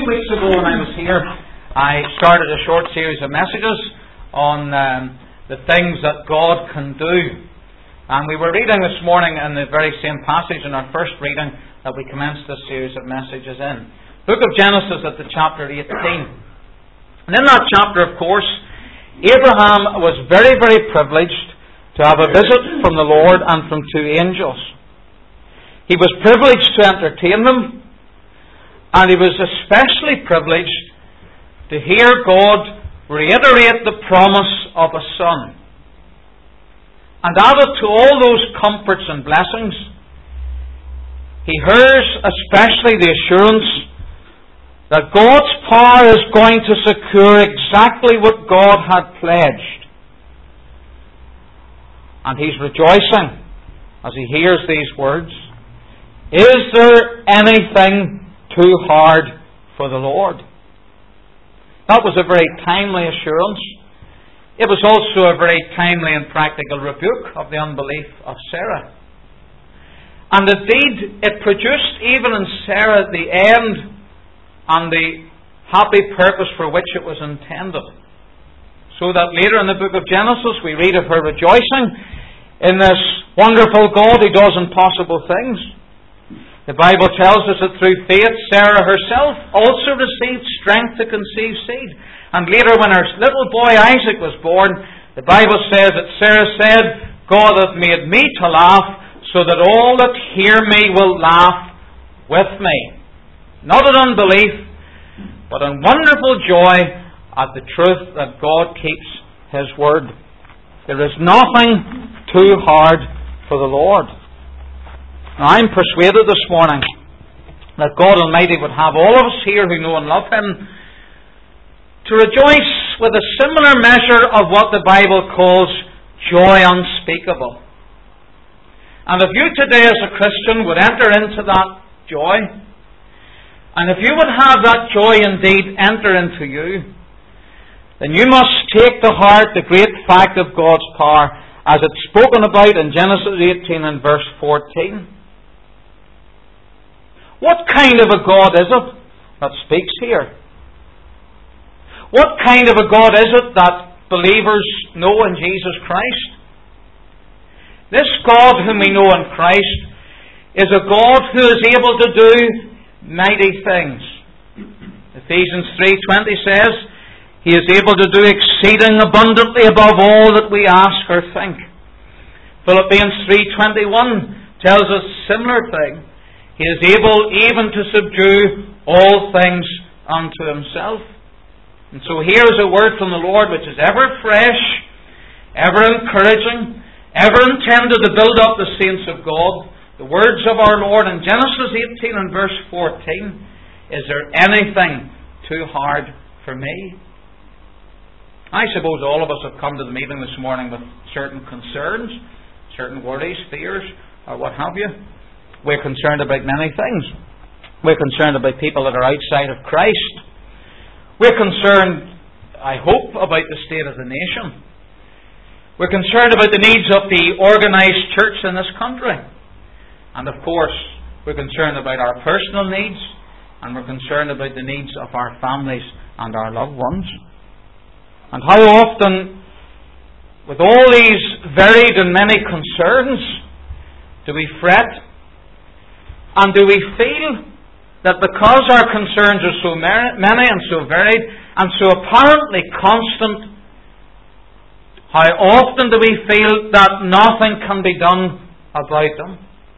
weeks ago when I was here, I started a short series of messages on the things that God can do. And we were reading this morning in the very same passage in our first reading that we commenced this series of messages in. Book of Genesis at the chapter 18. And in that chapter, of course, Abraham was very, very privileged to have a visit from the Lord and from two angels. He was privileged to entertain them, and he was especially privileged to hear God reiterate the promise of a son. And added to all those comforts and blessings, he hears especially the assurance that God's power is going to secure exactly what God had pledged. And he's rejoicing as he hears these words. Is there anything too hard for the Lord? That was a very timely assurance. It was also a very timely and practical rebuke of the unbelief of Sarah. And indeed, it produced even in Sarah the end and the happy purpose for which it was intended. So that later in the book of Genesis we read of her rejoicing in this wonderful God who does impossible things. The Bible tells us that through faith Sarah herself also received strength to conceive seed. And later when her little boy Isaac was born, the Bible says that Sarah said, God hath made me to laugh, so that all that hear me will laugh with me. Not in unbelief, but in wonderful joy at the truth that God keeps His word. There is nothing too hard for the Lord. Now, I'm persuaded this morning that God Almighty would have all of us here who know and love Him to rejoice with a similar measure of what the Bible calls joy unspeakable. And if you today as a Christian would enter into that joy, and if you would have that joy indeed enter into you, then you must take to heart the great fact of God's power as it's spoken about in Genesis 18 and verse 14. What kind of a God is it that speaks here? What kind of a God is it that believers know in Jesus Christ? This God whom we know in Christ is a God who is able to do mighty things. Ephesians 3:20 says, He is able to do exceeding abundantly above all that we ask or think. Philippians 3:21 tells us a similar thing. He is able even to subdue all things unto Himself. And so here is a word from the Lord which is ever fresh, ever encouraging, ever intended to build up the saints of God. The words of our Lord in Genesis 18 and verse 14. Is there anything too hard for me? I suppose all of us have come to the meeting this morning with certain concerns, certain worries, fears, or what have you. We're concerned about many things. We're concerned about people that are outside of Christ. We're concerned, I hope, about the state of the nation. We're concerned about the needs of the organised church in this country. And of course, we're concerned about our personal needs, and we're concerned about the needs of our families and our loved ones. And how often, with all these varied and many concerns, do we fret? And do we feel that because our concerns are so many and so varied and so apparently constant, how often do we feel that nothing can be done about them?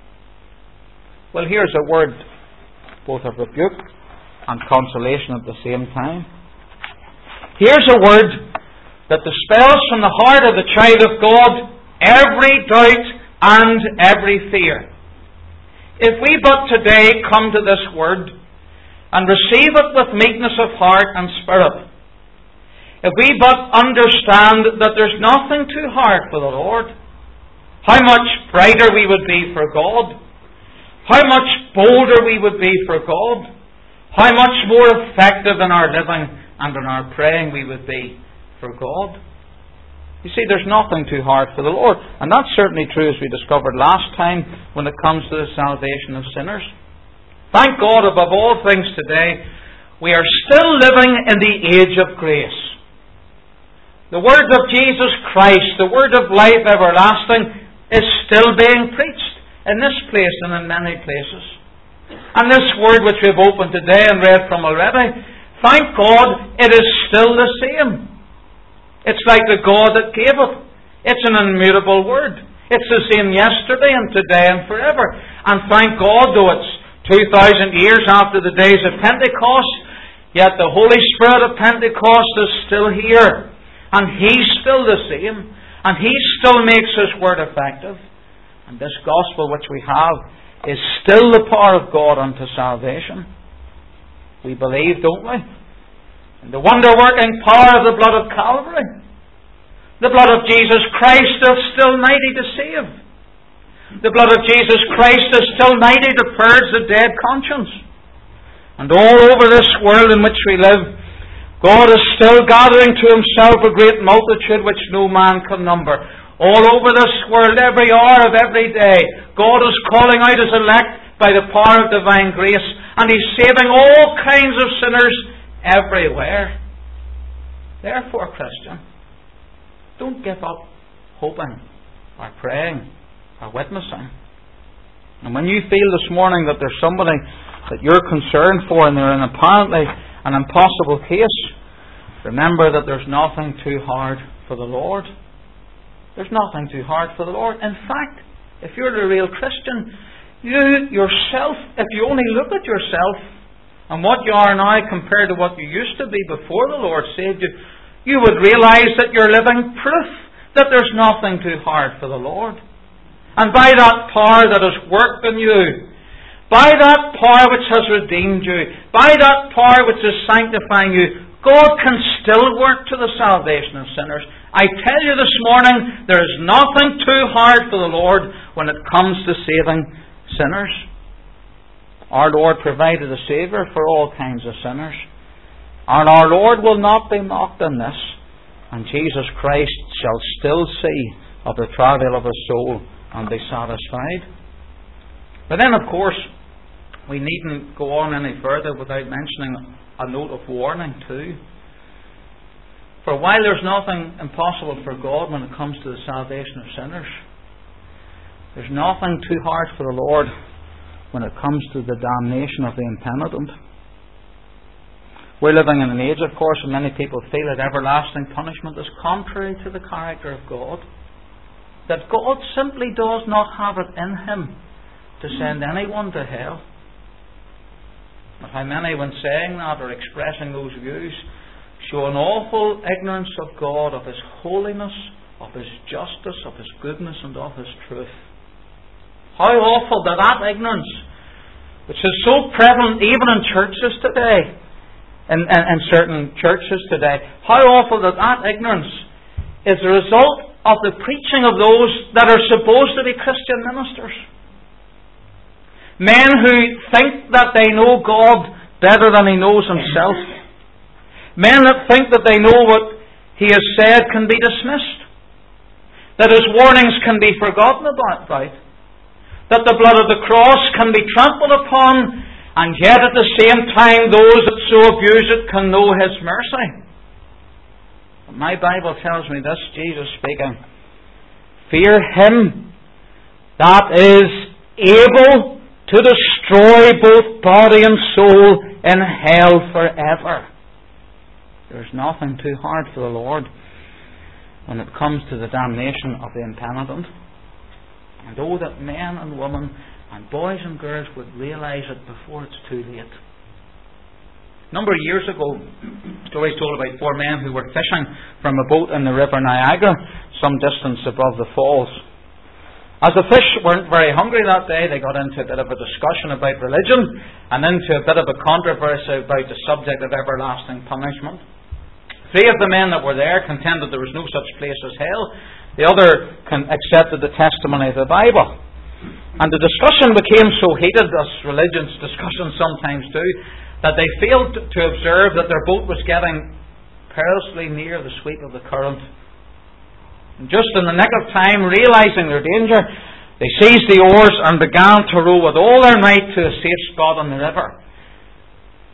Well, here's a word both of rebuke and consolation at the same time. Here's a word that dispels from the heart of the child of God every doubt and every fear. If we but today come to this word and receive it with meekness of heart and spirit, if we but understand that there's nothing too hard for the Lord, how much brighter we would be for God, how much bolder we would be for God, how much more effective in our living and in our praying we would be for God. You see, there's nothing too hard for the Lord. And that's certainly true, as we discovered last time, when it comes to the salvation of sinners. Thank God, above all things today, we are still living in the age of grace. The word of Jesus Christ, the word of life everlasting, is still being preached in this place and in many places. And this word which we've opened today and read from already, thank God, it is still the same. It's like the God that gave it. It's an immutable word. It's the same yesterday and today and forever. And thank God, though it's 2,000 years after the days of Pentecost, yet the Holy Spirit of Pentecost is still here. And He's still the same. And He still makes His word effective. And this gospel which we have is still the power of God unto salvation. We believe, don't we? In the wonder-working power of the blood of Calvary. The blood of Jesus Christ is still mighty to save. The blood of Jesus Christ is still mighty to purge the dead conscience. And all over this world in which we live, God is still gathering to Himself a great multitude which no man can number. All over this world, every hour of every day, God is calling out His elect by the power of divine grace, and He's saving all kinds of sinners everywhere. Therefore, Christian, don't give up hoping or praying or witnessing. And when you feel this morning that there's somebody that you're concerned for and they're in apparently an impossible case, remember that there's nothing too hard for the Lord. There's nothing too hard for the Lord. In fact, if you're a real Christian, you yourself, if you only look at yourself and what you are now compared to what you used to be before the Lord saved you, you would realize that you're living proof that there's nothing too hard for the Lord. And by that power that has worked in you, by that power which has redeemed you, by that power which is sanctifying you, God can still work to the salvation of sinners. I tell you this morning, there is nothing too hard for the Lord when it comes to saving sinners. Our Lord provided a Saviour for all kinds of sinners. And our Lord will not be mocked in this. And Jesus Christ shall still see of the travail of His soul and be satisfied. But then, of course, we needn't go on any further without mentioning a note of warning too. For while there's nothing impossible for God when it comes to the salvation of sinners, there's nothing too hard for the Lord when it comes to the damnation of the impenitent. We're living in an age, of course, when many people feel that everlasting punishment is contrary to the character of God. That God simply does not have it in Him to send anyone to hell. But how many, when saying that or expressing those views, show an awful ignorance of God, of His holiness, of His justice, of His goodness, and of His truth. How awful that ignorance, which is so prevalent even in churches today, in certain churches today, how awful that ignorance is the result of the preaching of those that are supposed to be Christian ministers. Men who think that they know God better than He knows Himself. Men that think that they know what He has said can be dismissed. That His warnings can be forgotten about. That the blood of the cross can be trampled upon, and yet at the same time those that so abuse it can know His mercy. But my Bible tells me this, Jesus speaking, fear Him that is able to destroy both body and soul in hell forever. There's nothing too hard for the Lord when it comes to the damnation of the impenitent. And oh, that men and women and boys and girls would realise it before it's too late. A number of years ago, stories told about 4 men who were fishing from a boat in the River Niagara, some distance above the falls. As the fish weren't very hungry that day, they got into a bit of a discussion about religion and into a bit of a controversy about the subject of everlasting punishment. 3 of the men that were there contended there was no such place as hell. The other accepted the testimony of the Bible. And the discussion became so heated, as religious discussions sometimes do, that they failed to observe that their boat was getting perilously near the sweep of the current. And just in the nick of time, realising their danger, they seized the oars and began to row with all their might to a safe spot on the river.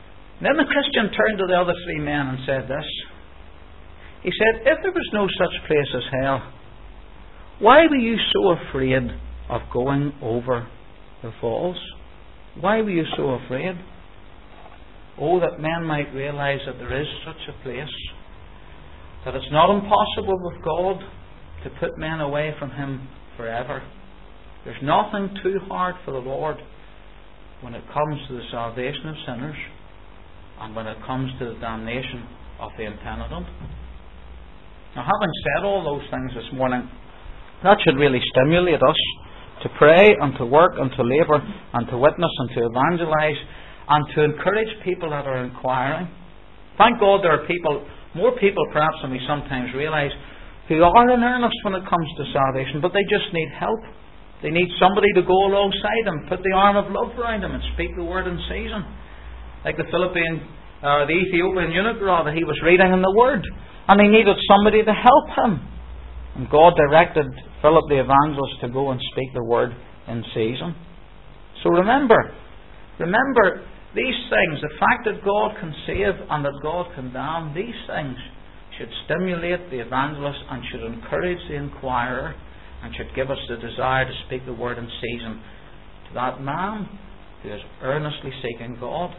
Then the Christian turned to the other three men and said this. He said, if there was no such place as hell, why were you so afraid of going over the falls? Why were you so afraid? Oh, that men might realize that there is such a place, that it's not impossible with God to put men away from Him forever. There's nothing too hard for the Lord when it comes to the salvation of sinners and when it comes to the damnation of the impenitent. Now, having said all those things this morning, that should really stimulate us to pray and to work and to labour and to witness and to evangelise and to encourage people that are inquiring. Thank God there are people, more people perhaps than we sometimes realise, who are in earnest when it comes to salvation, but they just need help. They need somebody to go alongside them, put the arm of love around them and speak the word in season. Like the Ethiopian eunuch, rather, he was reading in the Word and he needed somebody to help him. And God directed Philip the evangelist to go and speak the word in season. So remember these things, the fact that God can save and that God can damn, these things should stimulate the evangelist and should encourage the inquirer and should give us the desire to speak the word in season to that man who is earnestly seeking God.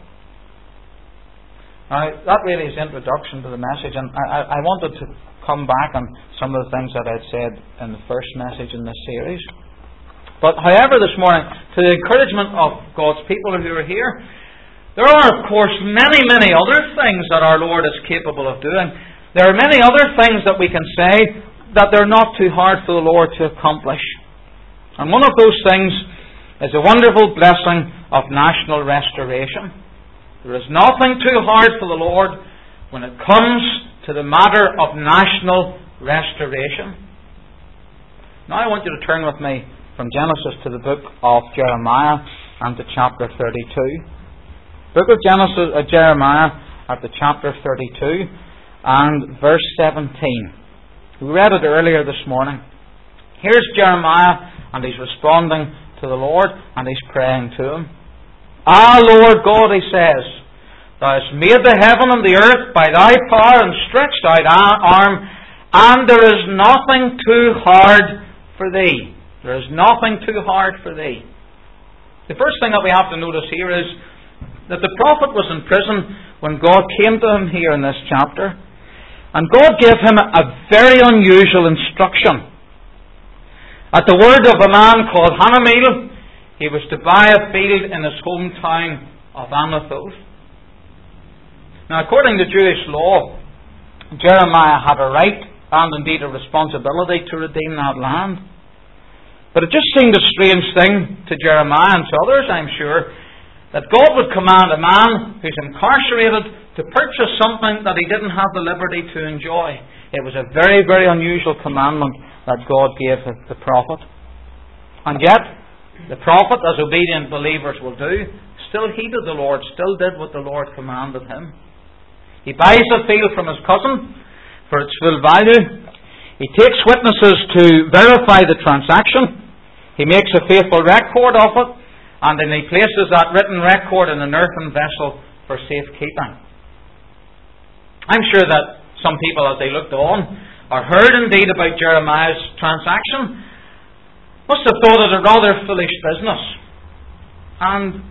Now, that really is the introduction to the message, and I wanted to come back on some of the things that I'd said in the first message in this series. But however, this morning, to the encouragement of God's people who are here, there are, of course, many, many other things that our Lord is capable of doing. There are many other things that we can say that they're not too hard for the Lord to accomplish. And one of those things is a wonderful blessing of national restoration. There is nothing too hard for the Lord when it comes to the matter of national restoration. Now I want you to turn with me from Genesis to the book of Jeremiah and to chapter 32. Book of Jeremiah at the chapter 32 and verse 17. We read it earlier this morning. Here's Jeremiah, and he's responding to the Lord and he's praying to Him. Ah, Lord God, he says, Thou hast made the heaven and the earth by Thy power and stretched out arm, and there is nothing too hard for Thee. There is nothing too hard for Thee. The first thing that we have to notice here is that the prophet was in prison when God came to him here in this chapter, and God gave him a very unusual instruction. At the word of a man called Hanameel, he was to buy a field in his hometown of Anathoth. Now, according to Jewish law, Jeremiah had a right and indeed a responsibility to redeem that land. But it just seemed a strange thing to Jeremiah and to others, I'm sure, that God would command a man who's incarcerated to purchase something that he didn't have the liberty to enjoy. It was a very, very unusual commandment that God gave the prophet. And yet, the prophet, as obedient believers will do, still heeded the Lord, still did what the Lord commanded him. He buys a field from his cousin for its full value. He takes witnesses to verify the transaction. He makes a faithful record of it, and then he places that written record in an earthen vessel for safekeeping. I'm sure that some people, as they looked on or heard indeed about Jeremiah's transaction, must have thought it a rather foolish business. And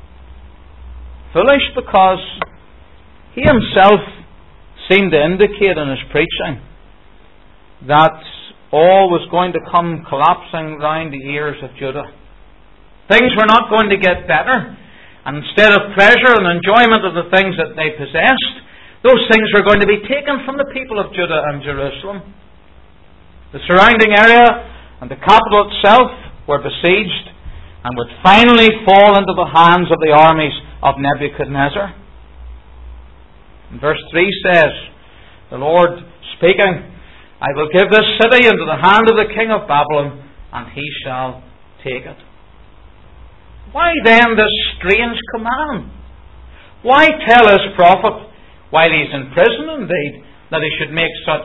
foolish because he himself seemed to indicate in his preaching that all was going to come collapsing round the ears of Judah. Things were not going to get better, and instead of pleasure and enjoyment of the things that they possessed, those things were going to be taken from the people of Judah and Jerusalem. The surrounding area and the capital itself were besieged and would finally fall into the hands of the armies of Nebuchadnezzar. And verse 3 says, the Lord speaking, I will give this city into the hand of the king of Babylon, and he shall take it. Why then this strange command? Why tell his prophet, while he's in prison indeed, that he should make such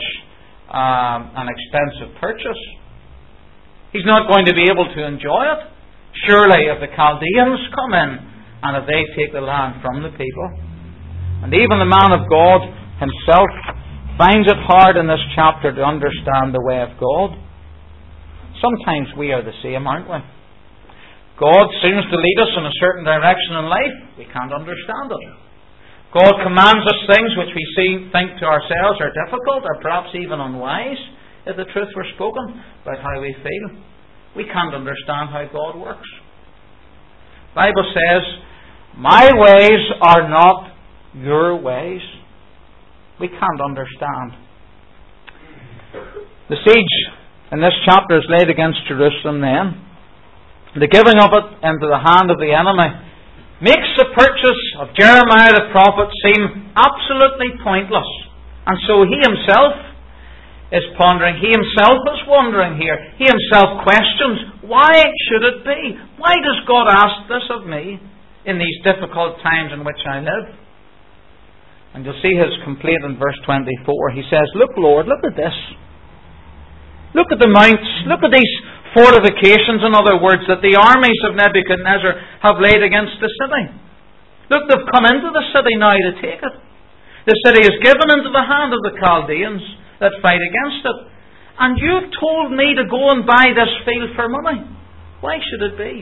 an expensive purchase? He's not going to be able to enjoy it. Surely if the Chaldeans come in and if they take the land from the people. And even the man of God himself finds it hard in this chapter to understand the way of God. Sometimes we are the same, aren't we? God seems to lead us in a certain direction in life. We can't understand it. God commands us things which we think to ourselves are difficult or perhaps even unwise, if the truth were spoken, about how we feel. We can't understand how God works. The Bible says, my ways are not your ways. We can't understand. The siege in this chapter is laid against Jerusalem then. The giving of it into the hand of the enemy makes the purchase of Jeremiah the prophet seem absolutely pointless. And so he himself is pondering, he himself is wondering here, he himself questions, why should it be? Why does God ask this of me in these difficult times in which I live? And you'll see his complaint in verse 24. He says, look, Lord, look at this. Look at the mounts, look at these fortifications, in other words, that the armies of Nebuchadnezzar have laid against the city. Look, they've come into the city now to take it. The city is given into the hand of the Chaldeans that fight against it. And you've told me to go and buy this field for money. Why should it be?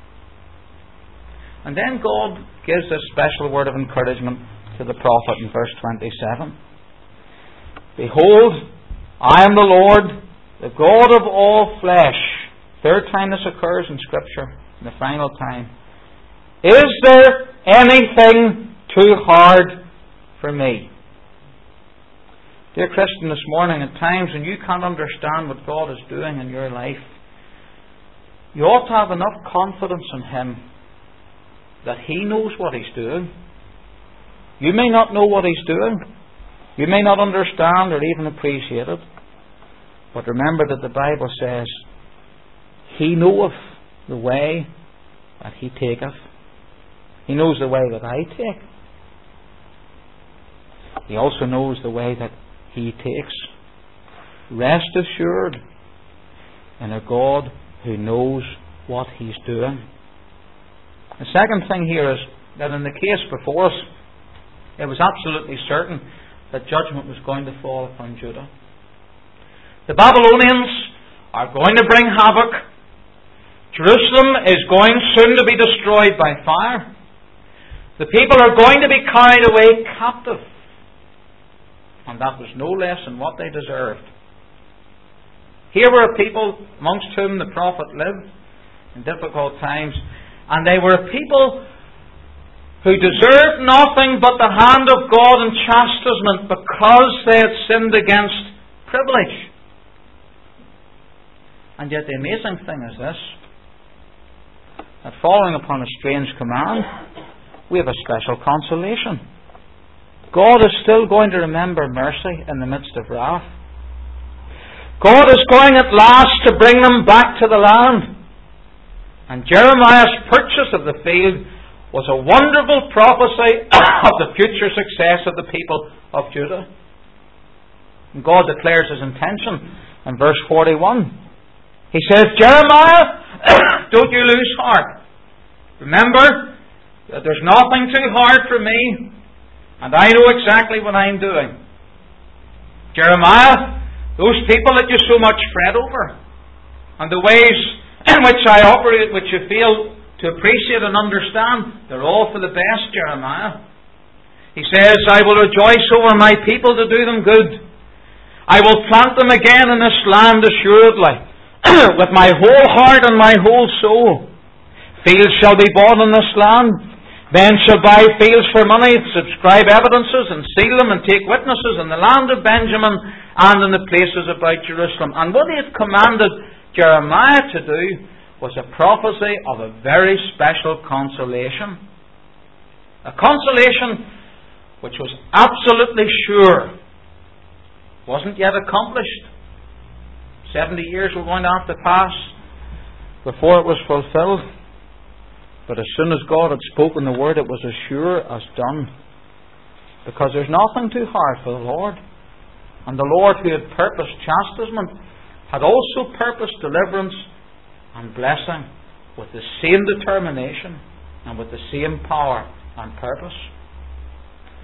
And then God gives this special word of encouragement to the prophet in verse 27. Behold, I am the Lord, the God of all flesh. Third time this occurs in Scripture, in the final time. Is there anything too hard for me? Dear Christian, this morning, at times when you can't understand what God is doing in your life, you ought to have enough confidence in Him that He knows what He's doing. You may not know what He's doing. You may not understand or even appreciate it. But remember that the Bible says, He knoweth the way that He taketh. He knows the way that I take. He also knows the way that He takes. Rest assured in a God who knows what He's doing. The second thing here is that in the case before us, it was absolutely certain that judgment was going to fall upon Judah. The Babylonians are going to bring havoc. Jerusalem is going soon to be destroyed by fire. The people are going to be carried away captive. And that was no less than what they deserved. Here were a people amongst whom the prophet lived in difficult times, and they were a people who deserved nothing but the hand of God and chastisement because they had sinned against privilege. And yet the amazing thing is this, that following upon a strange command, we have a special consolation. God is still going to remember mercy in the midst of wrath. God is going at last to bring them back to the land. And Jeremiah's purchase of the field was a wonderful prophecy of the future success of the people of Judah. And God declares His intention in verse 41. He says, Jeremiah, don't you lose heart. Remember that there's nothing too hard for me, and I know exactly what I'm doing. Jeremiah, those people that you so much fret over, and the ways in which I operate, which you fail to appreciate and understand, they're all for the best, Jeremiah. He says, I will rejoice over my people to do them good. I will plant them again in this land assuredly, with my whole heart and my whole soul. Fields shall be bought in this land. Men shall buy fields for money, subscribe evidences, and seal them, and take witnesses in the land of Benjamin and in the places about Jerusalem. And what he had commanded Jeremiah to do was a prophecy of a very special consolation. A consolation which was absolutely sure, wasn't yet accomplished. 70 years were going to have to pass before it was fulfilled. But as soon as God had spoken the word, it was as sure as done. Because there's nothing too hard for the Lord. And the Lord who had purposed chastisement had also purposed deliverance and blessing with the same determination and with the same power and purpose.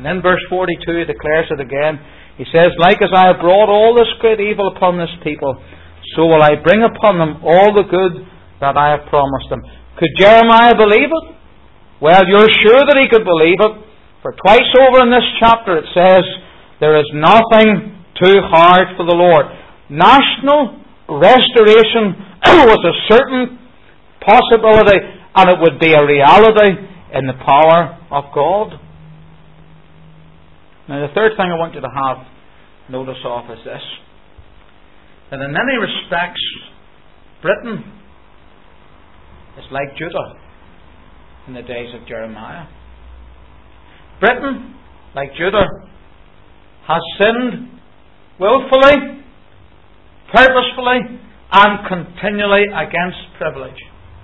And then verse 42 declares it again. He says, like as I have brought all this great evil upon this people, so will I bring upon them all the good that I have promised them. Could Jeremiah believe it? Well, you're sure that he could believe it. For twice over in this chapter it says, there is nothing too hard for the Lord. National restoration was a certain possibility, and it would be a reality in the power of God. Now the third thing I want you to have notice of is this: that in many respects Britain is like Judah in the days of Jeremiah. Britain, like Judah, has sinned willfully, purposefully, and continually against privilege.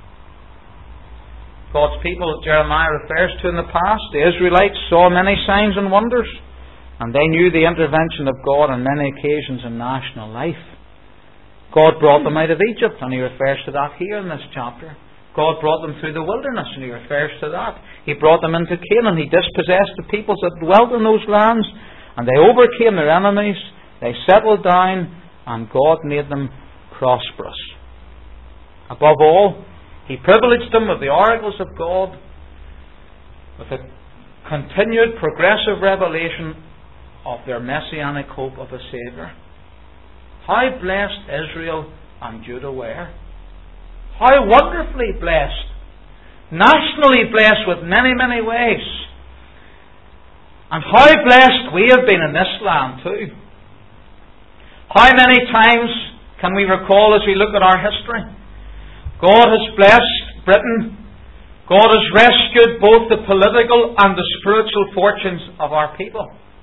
God's people that Jeremiah refers to in the past, the Israelites, saw many signs and wonders, and they knew the intervention of God on many occasions in national life. God brought them out of Egypt, and he refers to that here in this chapter. God brought them through the wilderness, and he refers to that. He brought them into Canaan. He dispossessed the peoples that dwelt in those lands, and they overcame their enemies. They settled down, and God made them prosperous. Above all, he privileged them with the oracles of God, with a continued progressive revelation of their messianic hope of a Saviour. How blessed Israel and Judah were. How wonderfully blessed. Nationally blessed with many, many ways. And how blessed we have been in this land too. How many times can we recall as we look at our history? God has blessed Britain. God has rescued both the political and the spiritual fortunes of our people.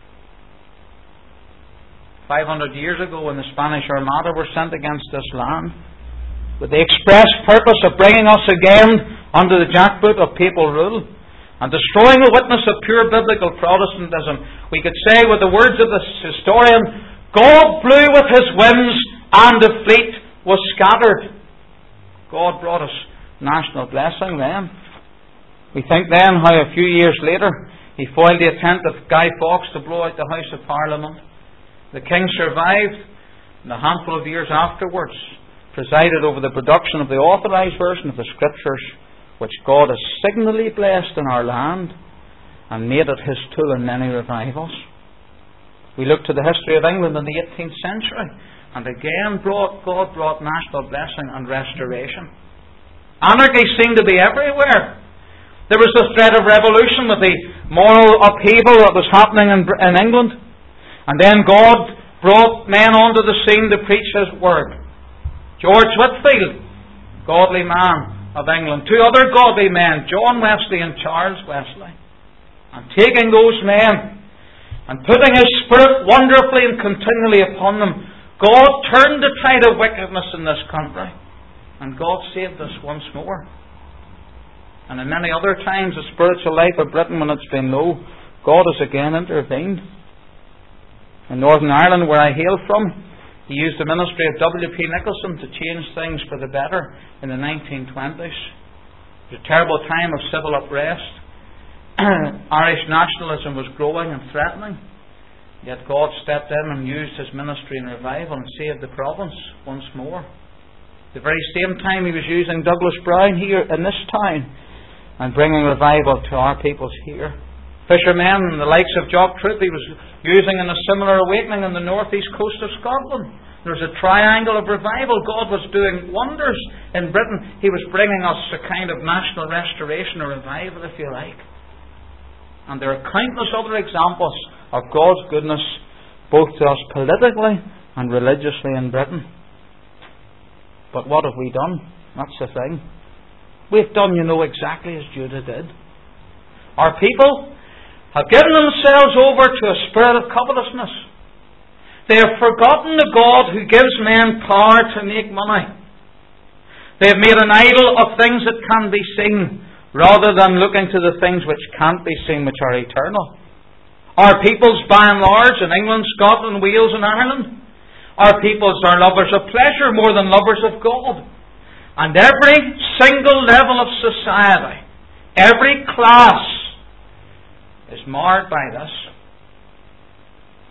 500 years ago, when the Spanish Armada were sent against this land, with the express purpose of bringing us again under the jackboot of papal rule and destroying the witness of pure biblical Protestantism, we could say with the words of this historian, God blew with his winds and the fleet was scattered. God brought us national blessing then. We think then how a few years later he foiled the attempt of Guy Fawkes to blow out the House of Parliament. The King survived, and a handful of years afterwards presided over the production of the authorised version of the Scriptures, which God has signally blessed in our land and made it his tool in many revivals. We look to the history of England in the 18th century, and again God brought national blessing and restoration. Anarchy seemed to be everywhere. There was the threat of revolution with the moral upheaval that was happening in England. And then God brought men onto the scene to preach his word. George Whitefield, godly man of England. Two other godly men, John Wesley and Charles Wesley. And taking those men and putting his Spirit wonderfully and continually upon them, God turned the tide of wickedness in this country. And God saved us once more. And in many other times, the spiritual life of Britain, when it's been low, God has again intervened. In Northern Ireland, where I hail from, he used the ministry of W.P. Nicholson to change things for the better in the 1920s. It was a terrible time of civil unrest. Irish nationalism was growing and threatening. Yet God stepped in and used his ministry in revival and saved the province once more. The very same time he was using Douglas Brown here in this town and bringing revival to our peoples here. Fishermen and the likes of Jock Troop he was using in a similar awakening on the northeast coast of Scotland. There was a triangle of revival. God was doing wonders in Britain. He was bringing us a kind of national restoration or revival, if you like. And there are countless other examples of God's goodness, both to us politically and religiously in Britain. But what have we done? That's the thing. We've done, exactly as Judah did. Our people have given themselves over to a spirit of covetousness. They have forgotten the God who gives men power to make money. They have made an idol of things that can be seen, rather than looking to the things which can't be seen, which are eternal. Our peoples, by and large, in England, Scotland, Wales and Ireland, our peoples are lovers of pleasure more than lovers of God. And every single level of society, every class, is marred by this.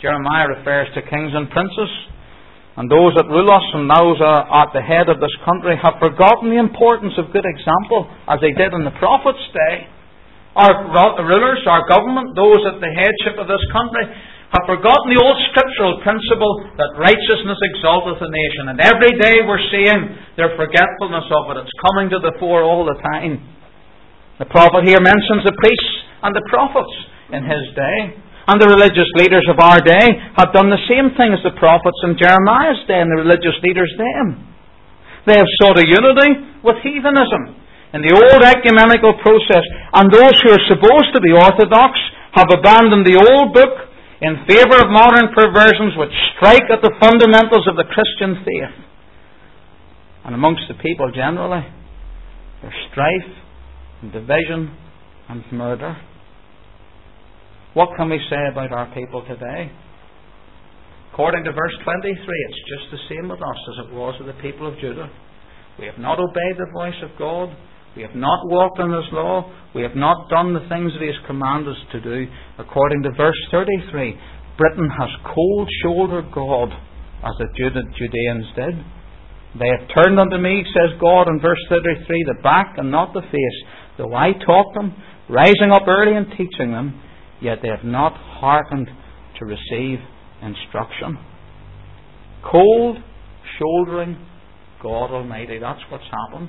Jeremiah refers to kings and princes, and those that rule us and those that are at the head of this country have forgotten the importance of good example, as they did in the prophet's day. Our rulers, our government, those at the headship of this country, have forgotten the old scriptural principle that righteousness exalteth a nation. And every day we're seeing their forgetfulness of it. It's coming to the fore all the time. The prophet here mentions the priests and the prophets in his day. And the religious leaders of our day have done the same thing as the prophets in Jeremiah's day and the religious leaders then. They have sought a unity with heathenism in the old ecumenical process. And those who are supposed to be orthodox have abandoned the old book in favour of modern perversions which strike at the fundamentals of the Christian faith. And amongst the people generally, there's strife and division and murder. What can we say about our people today? According to verse 23, it's just the same with us as it was with the people of Judah. We have not obeyed the voice of God. We have not walked in His law. We have not done the things that He has commanded us to do. According to verse 33, Britain has cold-shouldered God, as the Judeans did. They have turned unto me, says God in verse 33, the back and not the face. Though I taught them, rising up early and teaching them, yet they have not hearkened to receive instruction. Cold-shouldering God Almighty. That's what's happened.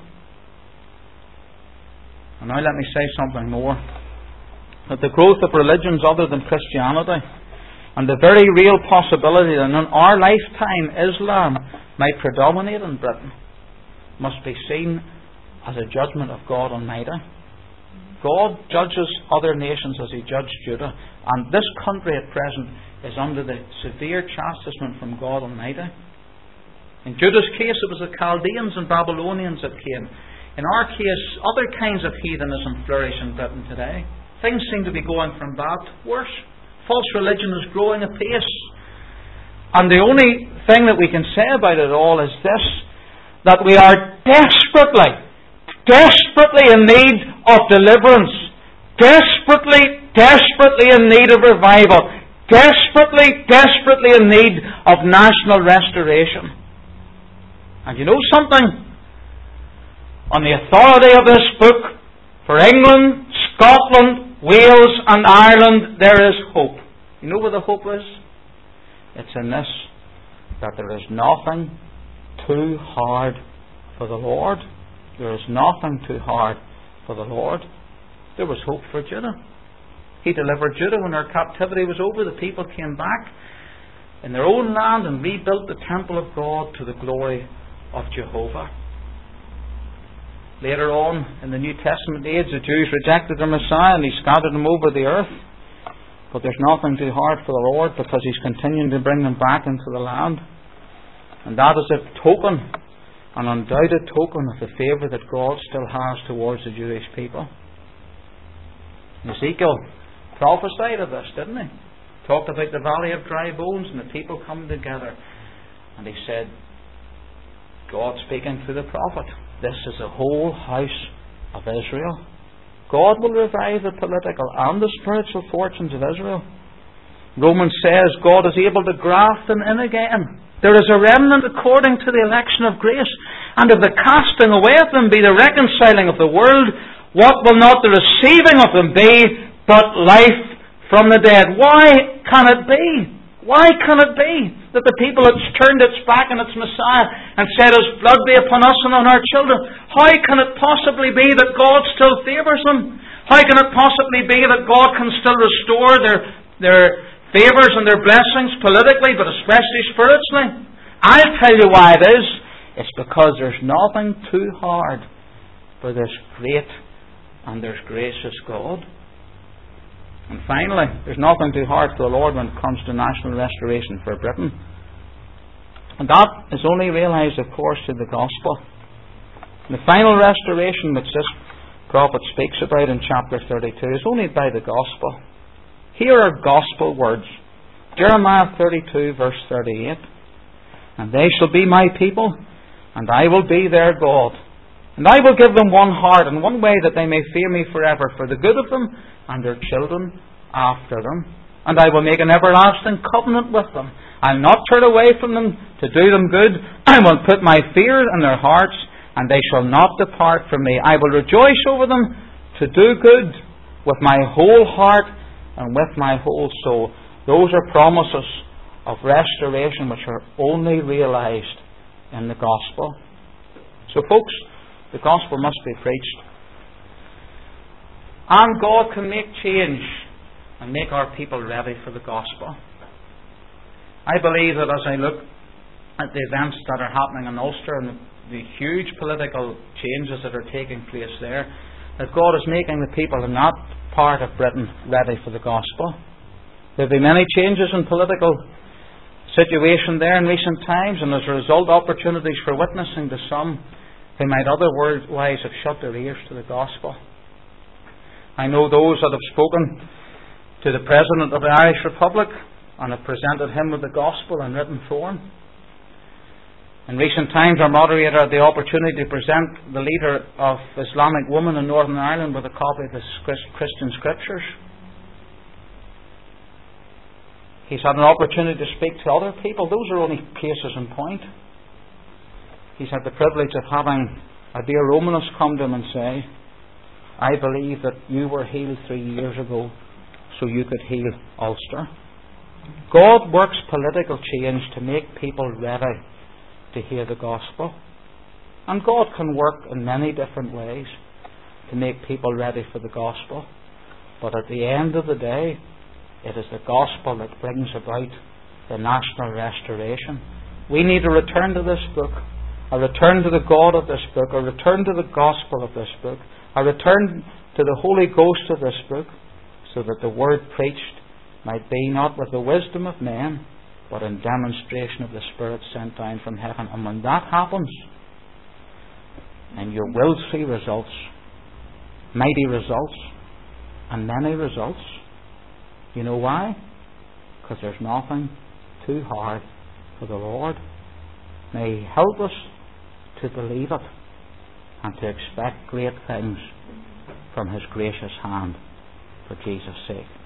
And now let me say something more. That the growth of religions other than Christianity and the very real possibility that in our lifetime Islam might predominate in Britain must be seen as a judgment of God Almighty. God judges other nations as He judged Judah, and this country at present is under the severe chastisement from God Almighty. In Judah's case it was the Chaldeans and Babylonians that came. In our case, other kinds of heathenism flourish in Britain today. Things seem to be going from bad to worse. False religion is growing apace. And the only thing that we can say about it all is this, that we are desperately in need of deliverance. Desperately in need of revival. Desperately in need of national restoration. And you know something? On the authority of this book, for England, Scotland, Wales and Ireland, there is hope. You know where the hope is? It's in this, that there is nothing too hard for the Lord. There is nothing too hard for the Lord. There was hope for Judah. He delivered Judah when their captivity was over. The people came back in their own land and rebuilt the temple of God to the glory of Jehovah. Later on, in the New Testament age, the Jews rejected their Messiah and He scattered them over the earth. But there's nothing too hard for the Lord, because He's continuing to bring them back into the land. And that is a token, an undoubted token of the favour that God still has towards the Jewish people. Ezekiel prophesied of this, didn't he? Talked about the valley of dry bones and the people coming together. And he said, God speaking through the prophet, this is the whole house of Israel. God will revive the political and the spiritual fortunes of Israel. Romans says God is able to graft them in again. There is a remnant according to the election of grace. And if the casting away of them be the reconciling of the world, what will not the receiving of them be but life from the dead? Why can it be? Why can it be that the people that's turned its back on its Messiah and said, His blood be upon us and on our children, how can it possibly be that God still favours them? How can it possibly be that God can still restore their favours and their blessings politically, but especially spiritually? I'll tell you why it is. It's because there's nothing too hard for this great and there's gracious God. And finally, there's nothing too hard for the Lord when it comes to national restoration for Britain. And that is only realised, of course, through the gospel. The final restoration which this prophet speaks about in chapter 32 is only by the gospel. Here are gospel words. Jeremiah 32 verse 38. And they shall be my people, and I will be their God. And I will give them one heart and one way, that they may fear me forever, for the good of them and their children after them. and I will make an everlasting covenant with them. I'll not turn away from them to do them good. I will put my fear in their hearts, and they shall not depart from me. I will rejoice over them to do good with my whole heart and with my whole soul. Those are promises of restoration which are only realized in the gospel. So folks, the gospel must be preached. And God can make change and make our people ready for the gospel. I believe that as I look at the events that are happening in Ulster and the huge political changes that are taking place there, that God is making the people in that part of Britain ready for the gospel. There have been many changes in political situation there in recent times, and as a result, opportunities for witnessing to some who might otherwise have shut their ears to the gospel. I know those that have spoken to the President of the Irish Republic and have presented him with the gospel in written form. In recent times, our moderator had the opportunity to present the leader of Islamic Women in Northern Ireland with a copy of the Christian Scriptures. He's had an opportunity to speak to other people. Those are only cases in point. He's had the privilege of having a dear Romanist come to him and say, I believe that you were healed 3 years ago so you could heal Ulster. God works political change to make people ready to hear the gospel. And God can work in many different ways to make people ready for the gospel. But at the end of the day, it is the gospel that brings about the national restoration. We need to return to this book, a return to the God of this book, a return to the gospel of this book, a return to the Holy Ghost of this book, so that the word preached might be not with the wisdom of men, but in demonstration of the Spirit sent down from heaven. And when that happens, then you will see results, mighty results, and many results. You know why? Because there's nothing too hard for the Lord. May He help us to believe it and to expect great things from His gracious hand for Jesus' sake.